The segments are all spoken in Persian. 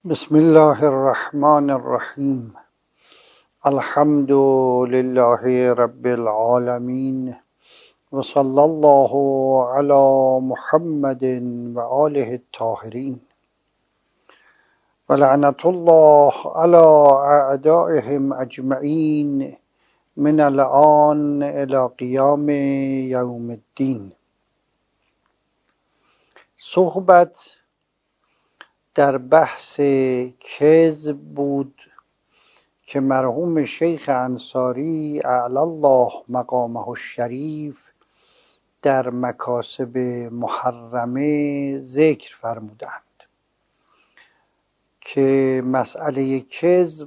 بسم الله الرحمن الرحیم. الحمد لله رب العالمین و صلی الله علی محمد و آله الطاهرین و لعنت الله علی اعدائهم اجمعین من الآن الی قیام یوم الدین. صحبت در بحث کذب بود که مرحوم شیخ انصاری اعلی الله مقامه الشریف در مکاسب محرمه ذکر فرمودند که مسئله کذب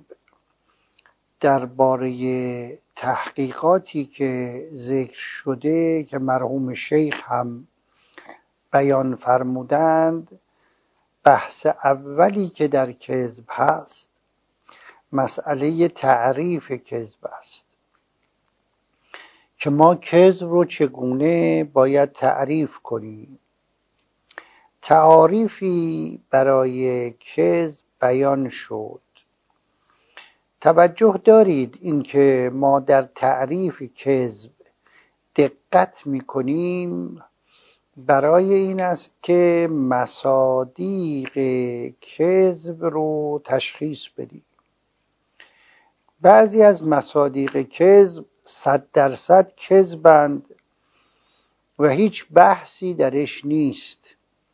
درباره تحقیقاتی که ذکر شده که مرحوم شیخ هم بیان فرمودند، بحث اولی که در کذب هست مسئله تعریف کذب است که ما کذب رو چگونه باید تعریف کنیم. تعاریفی برای کذب بیان شد. توجه دارید اینکه ما در تعریف کذب دقت می‌کنیم برای این است که مصادیق کذب رو تشخیص بدیم. بعضی از مصادیق کذب 100% کذبند و هیچ بحثی درش نیست،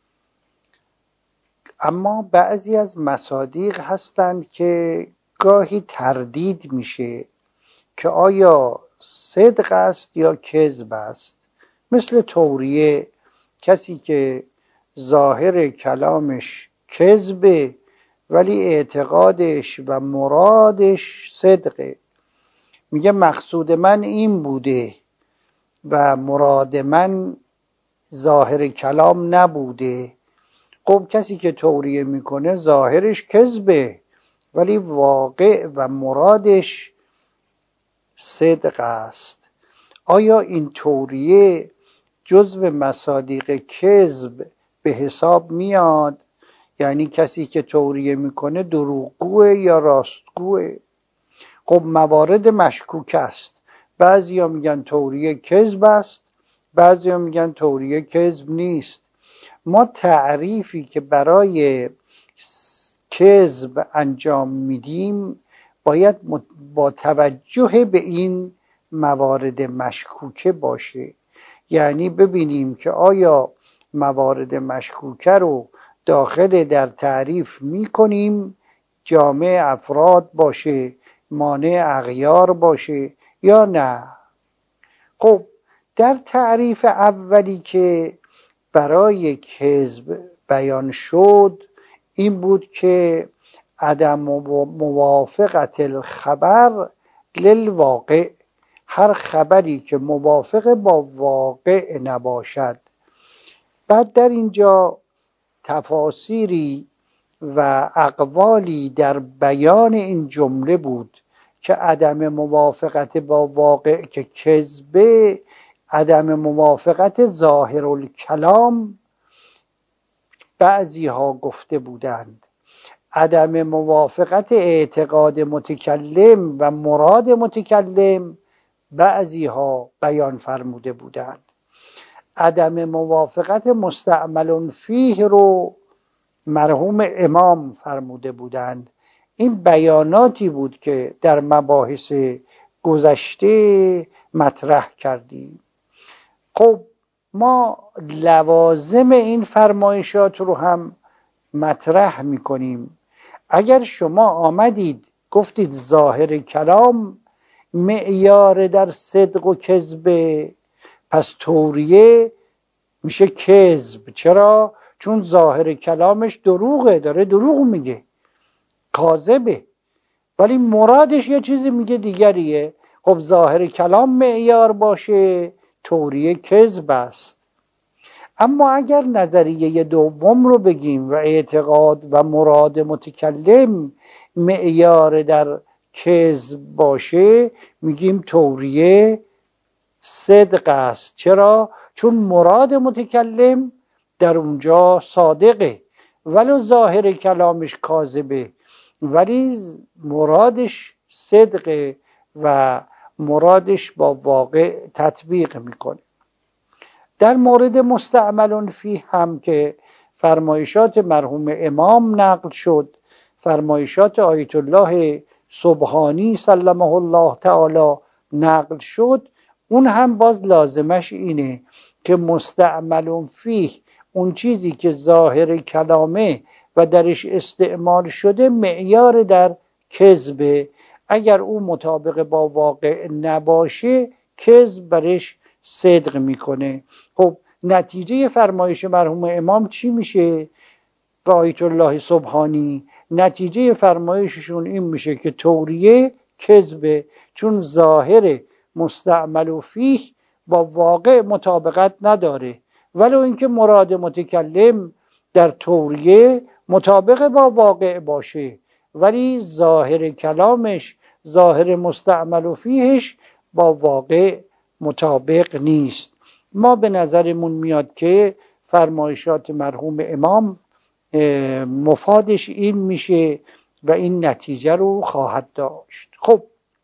اما بعضی از مصادیق هستند که گاهی تردید میشه که آیا صدق است یا کذب است. مثل توریه، کسی که ظاهر کلامش کذبه ولی اعتقادش و مرادش صدقه، میگه مقصود من این بوده و مراد من ظاهر کلام نبوده. خب کسی که توریه میکنه ظاهرش کذبه ولی واقع و مرادش صدق است. آیا این توریه جزو مصادیق کذب به حساب میاد؟ یعنی کسی که توریه میکنه دروغگوه یا راستگوه؟ خب موارد مشکوک است. بعضیا میگن توریه کذب است، بعضیا میگن توریه کذب نیست. ما تعریفی که برای کذب انجام میدیم باید با توجه به این موارد مشکوکه باشه. یعنی ببینیم که آیا موارد مشکوکه رو داخل در تعریف میکنیم جامع افراد باشه، مانع اغیار باشه یا نه. خب در تعریف اولی که برای کذب بیان شد این بود که عدم موافقت الخبر للواقع، هر خبری که موافق با واقع نباشد. بعد در اینجا تفاسیری و اقوالی در بیان این جمله بود که عدم موافقت با واقع که کذبه، عدم موافقت ظاهر الکلام بعضی ها گفته بودند، عدم موافقت اعتقاد متکلم و مراد متکلم بعضی ها بیان فرموده بودند، عدم موافقت مستعمل فیه رو مرحوم امام فرموده بودند. این بیاناتی بود که در مباحث گذشته مطرح کردیم. خب ما لوازم این فرمایشات رو هم مطرح میکنیم. اگر شما آمدید گفتید ظاهر کلام معیار در صدق و کذب، پس توریه میشه کذب. چرا؟ چون ظاهر کلامش دروغه، داره دروغ میگه، کاذبه، ولی مرادش یه چیزی میگه دیگریه. خب ظاهر کلام معیار باشه توریه کذب است. اما اگر نظریه دوم رو بگیم و اعتقاد و مراد متکلم معیار در کذب باشه میگیم توریه صدق است. چرا؟ چون مراد متکلم در اونجا صادقه ولو ظاهر کلامش کاذبه ولی مرادش صدقه و مرادش با واقع تطبیق میکنه. در مورد مستعمل فیه هم که فرمایشات مرحوم امام نقل شد، فرمایشات آیت الله سبحانی سلمه الله تعالی نقل شد، اون هم باز لازمش اینه که مستعمل فیه اون چیزی که ظاهر کلامه و درش استعمال شده معیار در کذبه، اگر او مطابق با واقع نباشه کذب برش صدق میکنه. خب نتیجه فرمایش مرحوم امام چی میشه؟ با آیت الله سبحانی نتیجه فرمایششون این میشه که توریه کذبه، چون ظاهر مستعمل فیه با واقع مطابقت نداره، ولو اینکه مراد متکلم در توریه مطابق با واقع باشه، ولی ظاهر کلامش، ظاهر مستعمل فیهش با واقع مطابق نیست. ما به نظرمون میاد که فرمایشات مرحوم امام مفادش این میشه و این نتیجه رو خواهد داشت. خب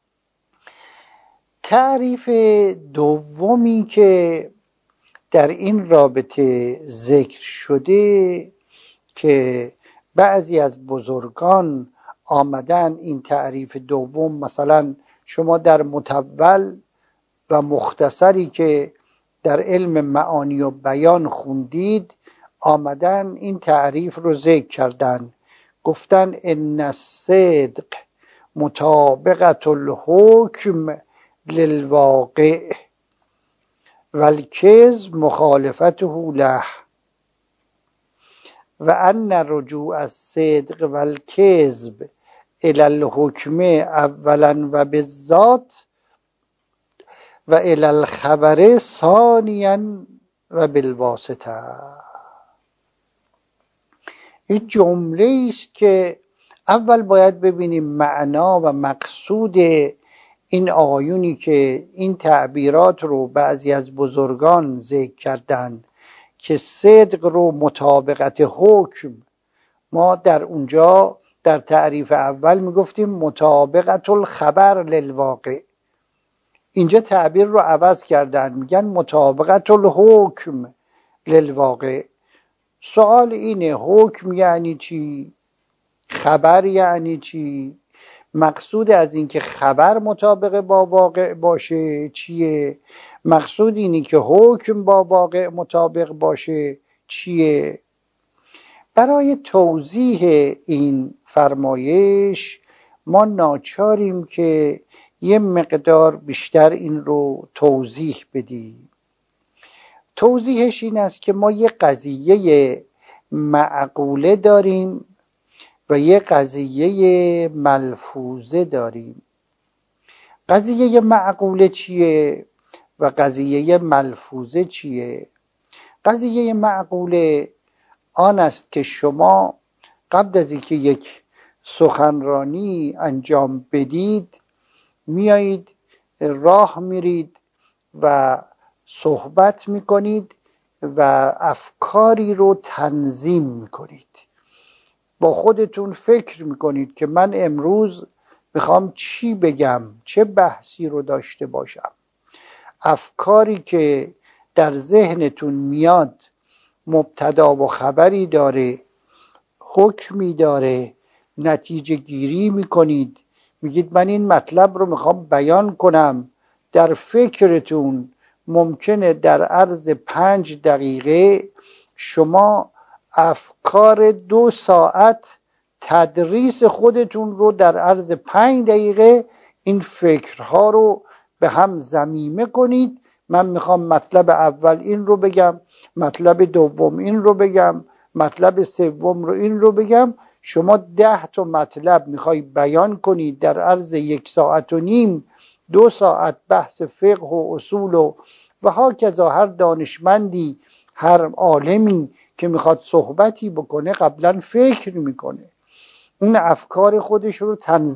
تعریف دومی که در این رابطه ذکر شده که بعضی از بزرگان آمدن این تعریف دوم، مثلا شما در متول و مختصری که در علم معانی و بیان خوندید آمدن این تعریف رو ذکر کردن، گفتن ان الصدق مطابقت الحکم للواقع والکذب مخالفته له و ان رجوع الصدق والکذب الی الحکم اولا و بالذات و الی الخبر ثانیا و بالواسطه. این جمله است که اول باید ببینیم معنا و مقصود این آیونی که این تعبیرات رو بعضی از بزرگان ذکر کردند که صدق رو مطابقت حکم، ما در اونجا در تعریف اول میگفتیم مطابقت الخبر للواقع، اینجا تعبیر رو عوض کردن میگن مطابقت الحکم للواقع. سوال اینه حکم یعنی چی؟ خبر یعنی چی؟ مقصود از این که خبر مطابق با واقع باشه چیه؟ مقصود اینی که حکم با واقع مطابق باشه چیه؟ برای توضیح این فرمایش ما ناچاریم که یه مقدار بیشتر این رو توضیح بدیم. توضیحش این است که ما یه قضیه معقوله داریم و یه قضیه ملفوظه داریم. قضیه معقوله چیه و قضیه ملفوظه چیه؟ قضیه معقوله آن است که شما قبل از اینکه یک سخنرانی انجام بدید میایید راه میرید و صحبت میکنید و افکاری رو تنظیم میکنید، با خودتون فکر میکنید که من امروز میخوام چی بگم، چه بحثی رو داشته باشم. افکاری که در ذهنتون میاد مبتدا و خبری داره، حکمی داره، نتیجه گیری میکنید، میگید من این مطلب رو میخوام بیان کنم. در فکرتون ممکنه در عرض 5 دقیقه شما افکار 2 ساعت تدریس خودتون رو در عرض 5 دقیقه این فکرها رو به هم ضمیمه کنید. من میخوام مطلب اول این رو بگم، مطلب دوم این رو بگم، مطلب سوم رو این رو بگم. شما 10 تا مطلب میخوای بیان کنید در عرض 1 ساعت و نیم، 2 ساعت بحث فقه و اصول و هاکذا. هر دانشمندی، هر عالمی که میخواد صحبتی بکنه قبلا فکر میکنه، اون افکار خودش رو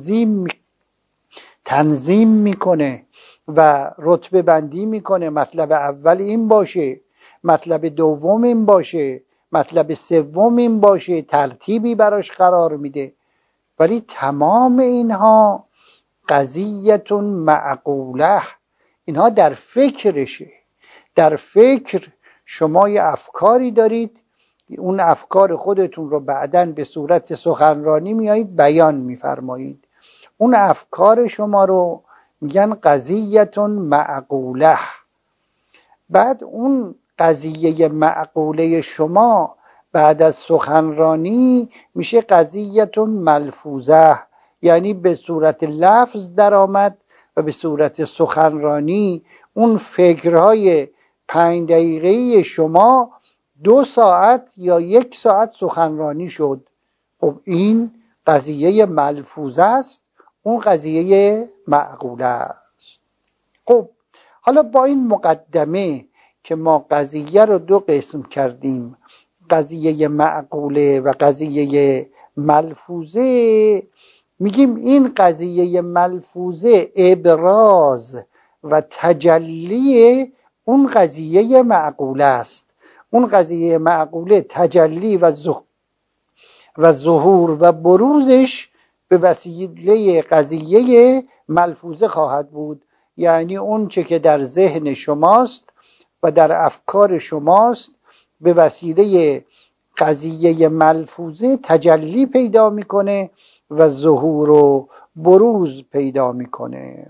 تنظیم میکنه و رتبه بندی میکنه. مطلب اول این باشه، مطلب دوم این باشه، مطلب سوم این باشه، ترتیبی براش قرار میده. ولی تمام اینها قضیه معقوله، اینها در فکرشه. در فکر شما یه افکاری دارید، اون افکار خودتون رو بعداً به صورت سخنرانی میایید بیان میفرمایید. اون افکار شما رو میگن قضیه معقوله. بعد اون قضیه معقوله شما بعد از سخنرانی میشه قضیه ملفوظه، یعنی به صورت لفظ در آمد و به صورت سخنرانی اون فکرهای 5 دقیقه‌ای شما 2 ساعت یا 1 ساعت سخنرانی شد. خب این قضیه ملفوظه است، اون قضیه معقوله است. خب حالا با این مقدمه که ما قضیه رو 2 قسم کردیم، قضیه معقوله و قضیه ملفوظه، میگیم این قضیه ملفوظه ابراز و تجلی اون قضیه معقوله است. اون قضیه معقوله تجلی و ظهور و بروزش به وسیله قضیه ملفوظه خواهد بود. یعنی اون چه که در ذهن شماست و در افکار شماست به وسیله قضیه ملفوظه تجلی پیدا میکنه و ظهور و بروز پیدا میکنه.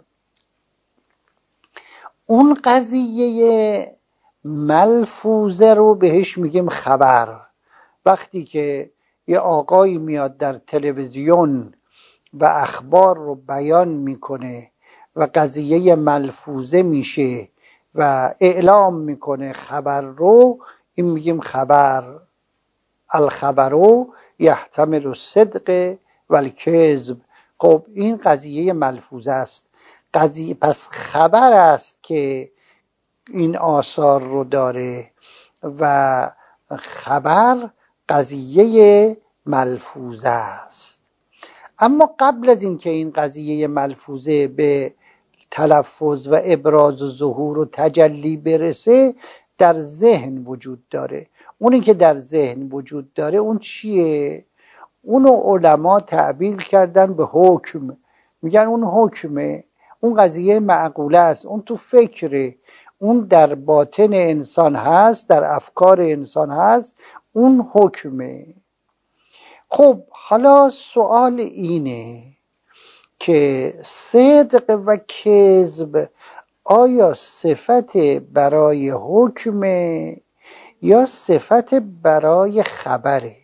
اون قضیه ملفوظه رو بهش میگیم خبر. وقتی که یه آقایی میاد در تلویزیون و اخبار رو بیان میکنه و قضیه ملفوظه میشه و اعلام میکنه خبر رو، این میگیم خبر. الخبرو یحتمل الصدق و الکذب. خب این قضیه ملفوظه است. پس خبر است که این آثار رو داره و خبر قضیه ملفوظه است. اما قبل از اینکه این قضیه ملفوظه به تلفظ و ابراز و ظهور و تجلی برسه در ذهن وجود داره. اونی که در ذهن وجود داره اون چیه؟ اونو علما تعبیر کردن به حکم، میگن اون حکمه، اون قضیه معقوله است، اون تو فکره، اون در باطن انسان هست، در افکار انسان هست، اون حکمه. خب حالا سوال اینه که صدق و کذب آیا صفت برای حکمه یا صفت برای خبره؟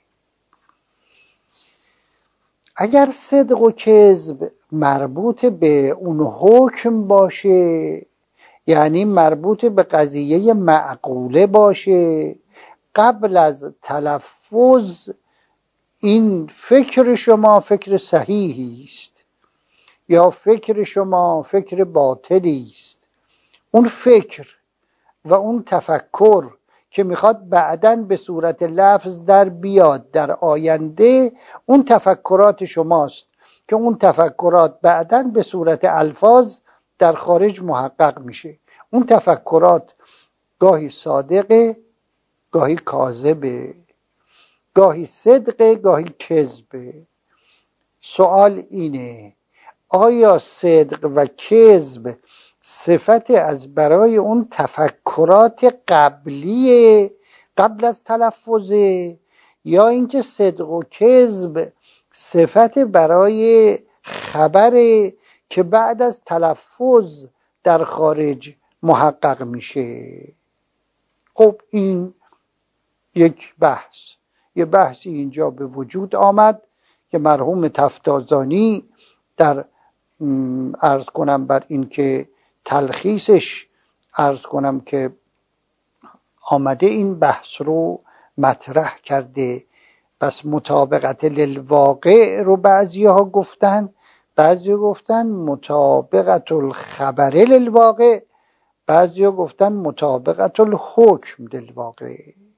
اگر صدق و کذب مربوط به اون حکم باشه، یعنی مربوط به قضیه معقوله باشه، قبل از تلفظ این فکر شما فکر صحیحی است یا فکر شما فکر باطلی است، اون فکر و اون تفکر که میخواد بعداً به صورت لفظ در بیاد در آینده، اون تفکرات شماست که اون تفکرات بعداً به صورت الفاظ در خارج محقق میشه. اون تفکرات گاهی صادقه، گاهی کاذبه، گاهی صدقه، گاهی کذبه. سوال اینه آیا صدق و کذب صفت از برای اون تفکرات قبلیه قبل از تلفظه، یا اینکه صدق و کذب صفت برای خبره که بعد از تلفظ در خارج محقق میشه؟ خب این یک یه بحثی اینجا به وجود آمد که مرحوم تفتازانی در عرض کنم بر این که تلخیصش عرض کنم که آمده این بحث رو مطرح کرده. پس مطابقت للواقع رو بعضی ها گفتن، بعضی ها گفتن مطابقت الخبر للواقع، بعضی ها گفتن مطابقت الحکم للواقع.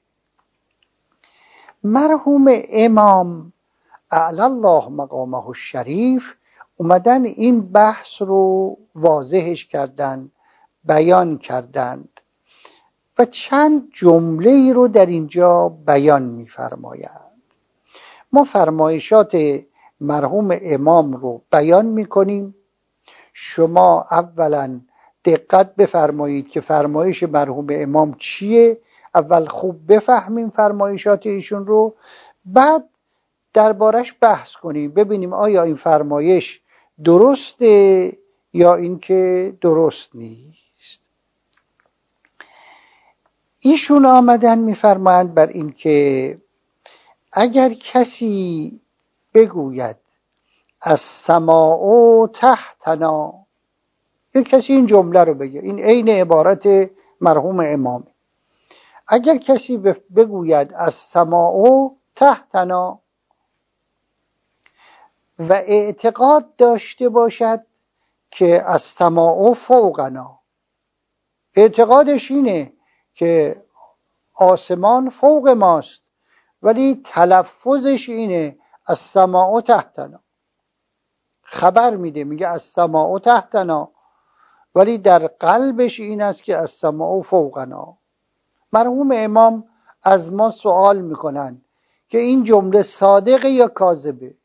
مرحوم امام اعلی الله مقامه الشریف اومدن این بحث رو واضحش کردن، بیان کردند. و چند جمله ای رو در اینجا بیان می‌فرمایند. ما فرمایشات مرحوم امام رو بیان می‌کنیم. شما اولا دقت بفرمایید که فرمایش مرحوم امام چیه، اول خوب بفهمیم فرمایشات ایشون رو، بعد دربارش بحث کنیم ببینیم آیا این فرمایش درسته یا اینکه درست نیست. ایشون آمدن میفرمایند بر این که اگر کسی بگوید السماء تحتنا، یک کسی این جمله رو بگه، این عین عبارت مرحوم امام، اگر کسی بگوید السماء تحتنا و اعتقاد داشته باشد که السماء فوقنا، اعتقادش اینه که آسمان فوق ماست ولی تلفظش اینه السماء تحتنا، خبر میده میگه السماء تحتنا ولی در قلبش این است که السماء فوقنا. مرحوم امام از ما سوال میکنن که این جمله صادقه یا کاذبه؟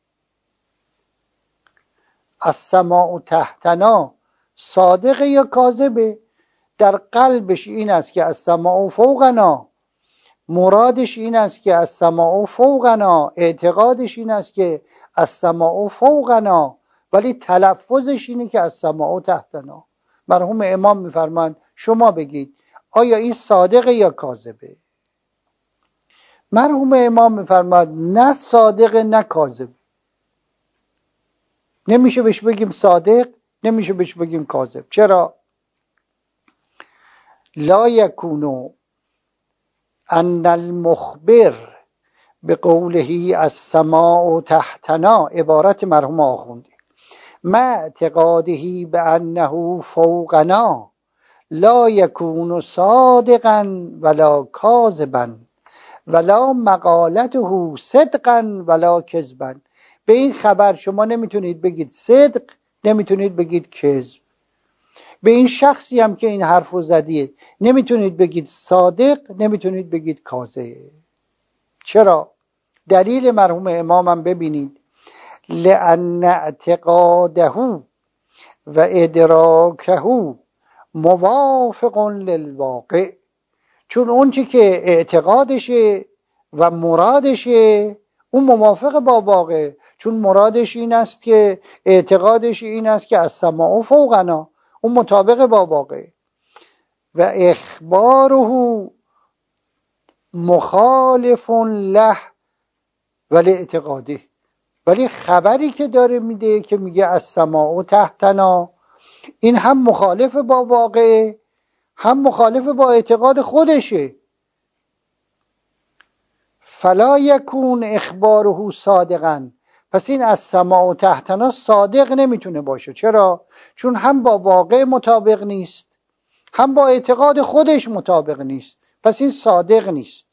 السماء تحتنا صادقه یا کاذبه؟ در قلبش این است که السماء فوقنا، مرادش این است که السماء فوقنا، اعتقادش این است که السماء فوقنا ولی تلفظش اینه که السماء تحتنا. مرحوم امام میفرمایند شما بگید آیا این صادقه یا کاذبه؟ مرحوم امام میفرماید نه صادقه نه کاذب، نمیشه بهش بگیم صادق، نمیشه بهش بگیم کاذب. چرا؟ لا یکونو ان المخبر به قوله السماء تحتنا، عبارت مرحوم آخوندی، ما اعتقاده به انه فوقنا لا یکون صادقا ولا کاذبا ولا مقالته صدقا ولا کذبا. به این خبر شما نمیتونید بگید صدق، نمیتونید بگید کذب. به این شخصی هم که این حرف رو زدید نمیتونید بگید صادق، نمیتونید بگید کاذب. چرا؟ دلیل مرحوم امامم ببینید، لأن اعتقاده و ادراکه موافق للواقع، چون اون چی که اعتقادشه و مرادشه اون موافق با واقع، چون مرادش این است که اعتقادش این است که السماء فوقنا، اون مطابق با واقع، و اخباره مخالف له ولی اعتقاده، ولی خبری که داره میده که میگه السماء تحتنا این هم مخالف با واقع هم مخالف با اعتقاد خودشه. فلا یکون اخباره صادقا، پس این السماء تحتنا صادق نمیتونه باشه. چرا؟ چون هم با واقع مطابق نیست هم با اعتقاد خودش مطابق نیست، پس این صادق نیست.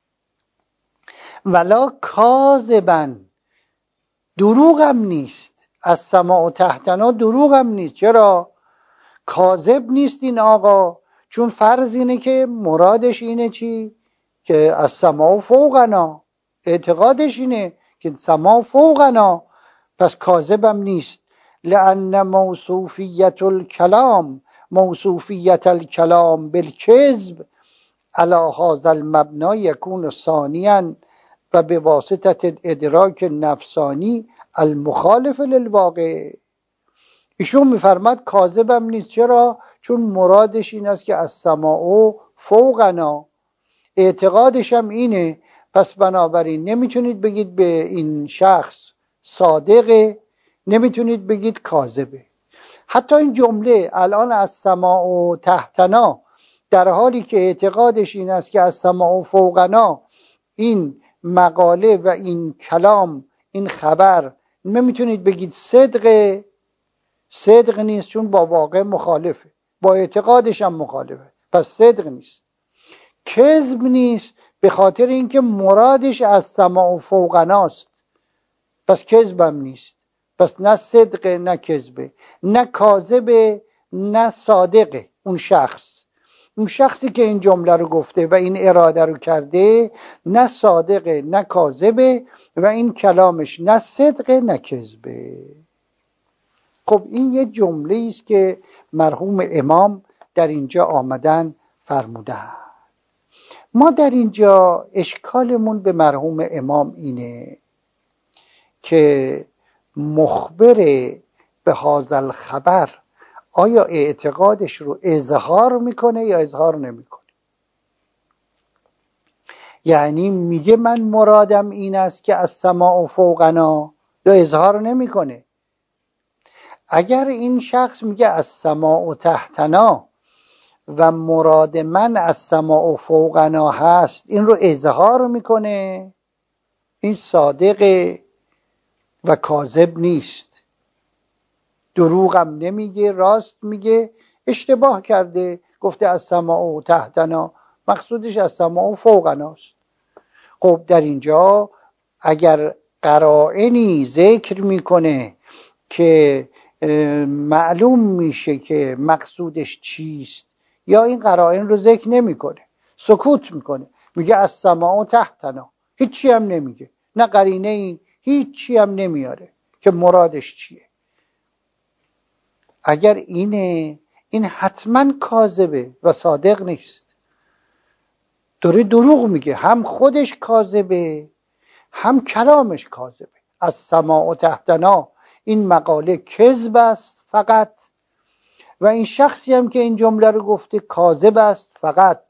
ولا کاذبا، دروغ هم نیست، السماء تحتنا دروغ هم نیست. چرا؟ کاذب نیست این آقا، چون فرض اینه که مرادش اینه چی؟ که السماء فوقنا، اعتقادش اینه که السماء فوقنا، پس کاذب هم نیست. لأن موصوفیت الکلام موصوفیت الکلام بالکذب علی هذا المبنا یکون ثانیا و به واسطه ادراک نفسانی المخالف للواقع. ایشون میفرماد کاذبم نیست. چرا؟ چون مرادش این است که السماء فوقنا، اعتقادش هم اینه، پس بنابراین نمیتونید بگید به این شخص صادقه، نمیتونید بگید کاذبه. حتی این جمله الان السماء تحتنا در حالی که اعتقادش این است که السماء فوقنا، این مقاله و این کلام این خبر نمیتونید بگید صدقه، صدق نیست چون با واقع مخالفه، با اعتقادش هم مخالفه، پس صدق نیست. کذب نیست به خاطر اینکه مرادش از السماء فوقناست، پس کذبم نیست. پس نه صدقه نه کذبه، نه کاذبه نه صادقه اون شخص. اون شخصی که این جمله رو گفته و این اراده رو کرده نه صادقه نه کاذبه و این کلامش نه صدقه نه کذبه. خب این یه جمله است که مرحوم امام در اینجا آمدن فرمودن. ما در اینجا اشکالمون به مرحوم امام اینه که مخبر به هذا خبر آیا اعتقادش رو اظهار میکنه یا اظهار نمیکنه؟ یعنی میگه من مرادم این است که از سماع فوقنا، یا اظهار نمیکنه؟ اگر این شخص میگه از سماع تحتنا و مراد من از سماع فوقنا هست، این رو اظهار میکنه، این صادقه و کاذب نیست، دروغم نمیگه، راست میگه. اشتباه کرده، گفته از سماع تحتنا، مقصودش از سماع فوقناست. خب در اینجا اگر قرائنی ذکر میکنه که معلوم میشه که مقصودش چیست، یا این قرائن رو ذکر نمیکنه، سکوت میکنه، میگه از سماع تحتنا، هیچی هم نمیگه، نه قرینه ای، هیچی هم نمیاره که مرادش چیه. اگر اینه، این حتما کاذبه و صادق نیست، داره دروغ میگه، هم خودش کاذبه هم کلامش کاذبه. از سماع تحتنا این مقاله کذب است فقط، و این شخصی هم که این جمله رو گفته کاذب است فقط،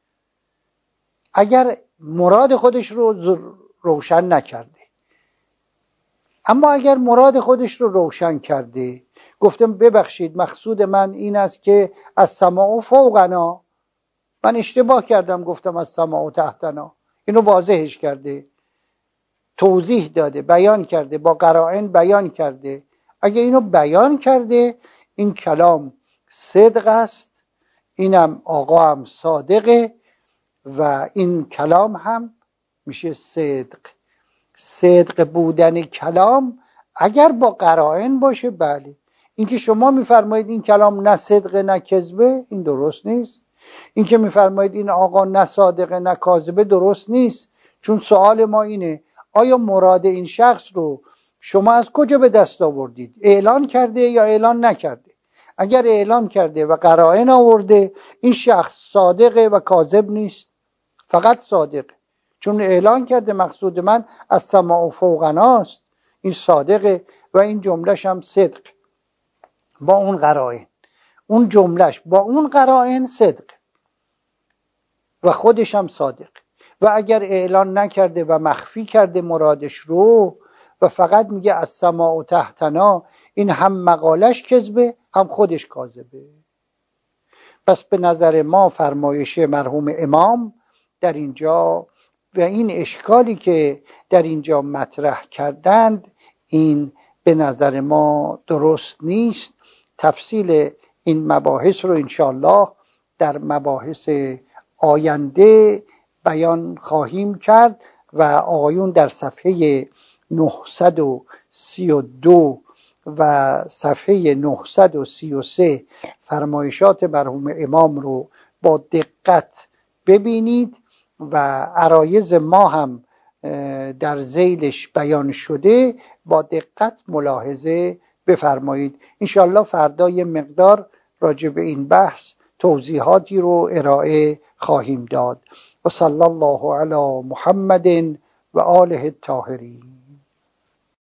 اگر مراد خودش رو روشن نکرده. اما اگر مراد خودش رو روشن کرده، گفتم ببخشید مقصود من این است که از سماع فوقنا، من اشتباه کردم گفتم از سماع تحتنا، اینو واضحش کرده، توضیح داده، بیان کرده، با قرائن بیان کرده. اگه اینو بیان کرده، این کلام صدق است، اینم آقا هم صادقه و این کلام هم میشه صدق. صدق بودن کلام اگر با قرائن باشه بله. اینکه شما میفرمایید این کلام نه صدقه نه کذبه، این درست نیست. اینکه میفرمایید این آقا نه صادقه نه کاذبه، درست نیست. چون سوال ما اینه آیا مراد این شخص رو شما از کجا به دست آوردید؟ اعلان کرده یا اعلان نکرده؟ اگر اعلان کرده و قرائن آورده، این شخص صادقه و کاذب نیست، فقط صادقه، چون اعلان کرده مقصود من از سماع فوقناست، این صادقه و این جملهش هم صدق با اون قرائن، اون جملهش با اون قرائن صدق و خودش هم صادق. و اگر اعلان نکرده و مخفی کرده مرادش رو و فقط میگه از سماع تحتنا، این هم مقالش کذبه هم خودش کاذبه. پس به نظر ما فرمایش مرحوم امام در اینجا و این اشکالی که در اینجا مطرح کردند، این به نظر ما درست نیست. تفصیل این مباحث رو انشاءالله در مباحث آینده بیان خواهیم کرد و آقایون در صفحه 932 و صفحه 933 فرمایشات مرحوم امام رو با دقت ببینید و عرایض ما هم در ذیلش بیان شده با دقت ملاحظه بفرمایید. انشاءالله فردا یه مقدار راجع به این بحث توضیحاتی رو ارائه خواهیم داد. و صلی الله علی محمد و آله الطاهرین.